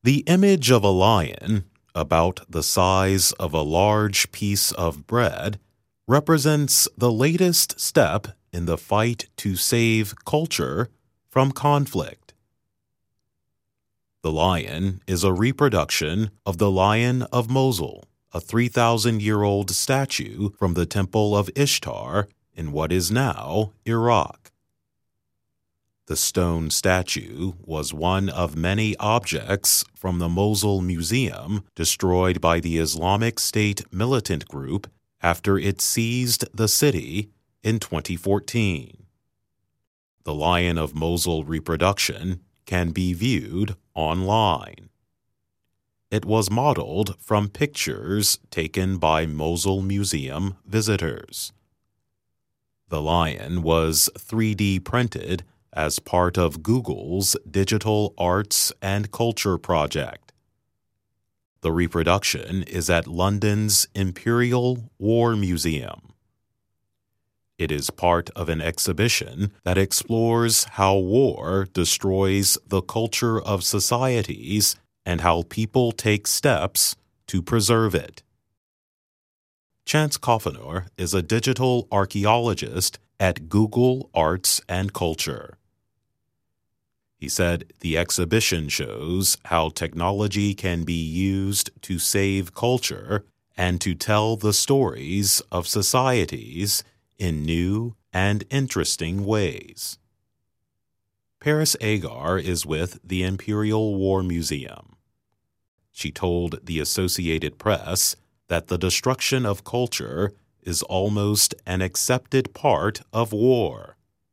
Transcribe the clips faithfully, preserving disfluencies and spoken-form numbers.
The image of a lion, about the size of a large piece of bread, represents the latest step in the fight to save culture from conflict. The lion is a reproduction of the Lion of Mosul, a three thousand year old statue from the Temple of Ishtar in what is now Iraq. The stone statue was one of many objects from the Mosul Museum destroyed by the Islamic State militant group after it seized the city in twenty fourteen. The Lion of Mosul reproduction can be viewed online. It was modeled from pictures taken by Mosul Museum visitors. The lion was three D printed as part of Google's Digital Arts and Culture project. The reproduction is at London's Imperial War Museum. It is part of an exhibition that explores how war destroys the culture of societies and how people take steps to preserve it. Chance Coffenor is a digital archaeologist at Google Arts and Culture. He said the exhibition shows how technology can be used to save culture and to tell the stories of societies in new and interesting ways. Paris Agar is with the Imperial War Museum. She told the Associated Press that the destruction of culture is almost an accepted part of war.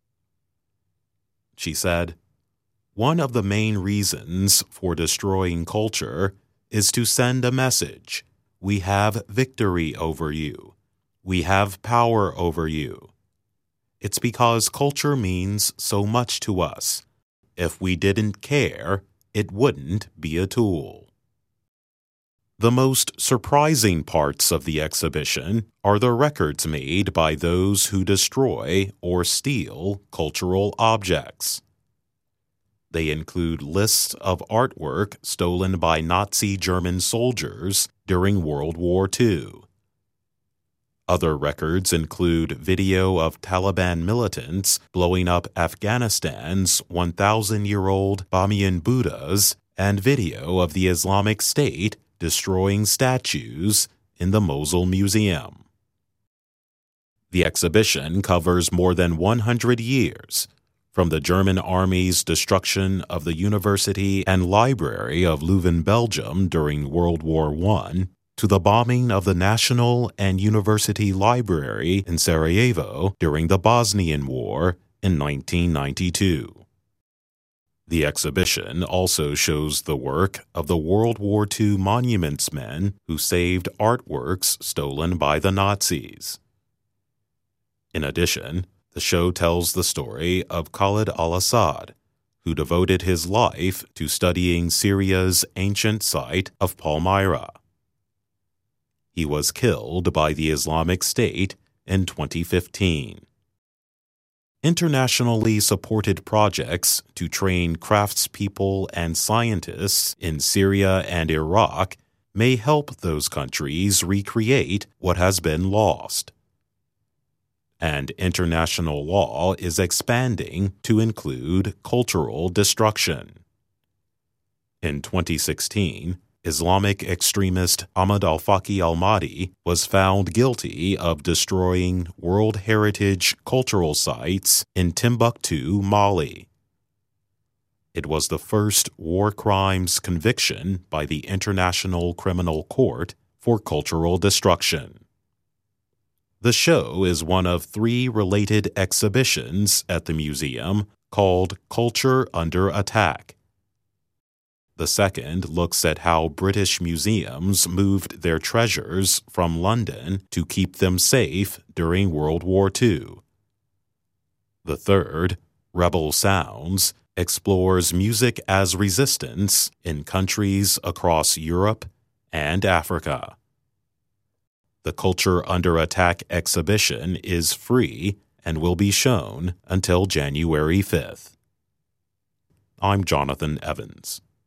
She said, "One of the main reasons for destroying culture is to send a message. We have victory over you. We have power over you. It's because culture means so much to us. If we didn't care, it wouldn't be a tool." The most surprising parts of the exhibition are the records made by those who destroy or steal cultural objects. They include lists of artwork stolen by Nazi German soldiers during World War Two. Other records include video of Taliban militants blowing up Afghanistan's one thousand year old Bamiyan Buddhas and video of the Islamic State destroying statues in the Mosul Museum. The exhibition covers more than one hundred years, from the German Army's destruction of the University and Library of Leuven, Belgium during World War One, to the bombing of the National and University Library in Sarajevo during the Bosnian War in nineteen ninety-two. The exhibition also shows the work of the World War Two monuments men who saved artworks stolen by the Nazis. In addition, the show tells the story of Khalid al-Assad, who devoted his life to studying Syria's ancient site of Palmyra. He was killed by the Islamic State in twenty fifteen. Internationally supported projects to train craftspeople and scientists in Syria and Iraq may help those countries recreate what has been lost. And international law is expanding to include cultural destruction. In twenty sixteen, Islamic extremist Ahmad al-Faqi al-Mahdi was found guilty of destroying World Heritage cultural sites in Timbuktu, Mali. It was the first war crimes conviction by the International Criminal Court for cultural destruction. The show is one of three related exhibitions at the museum called Culture Under Attack. The second looks at how British museums moved their treasures from London to keep them safe during World War Two. The third, Rebel Sounds, explores music as resistance in countries across Europe and Africa. The Culture Under Attack exhibition is free and will be shown until January fifth. I'm Jonathan Evans.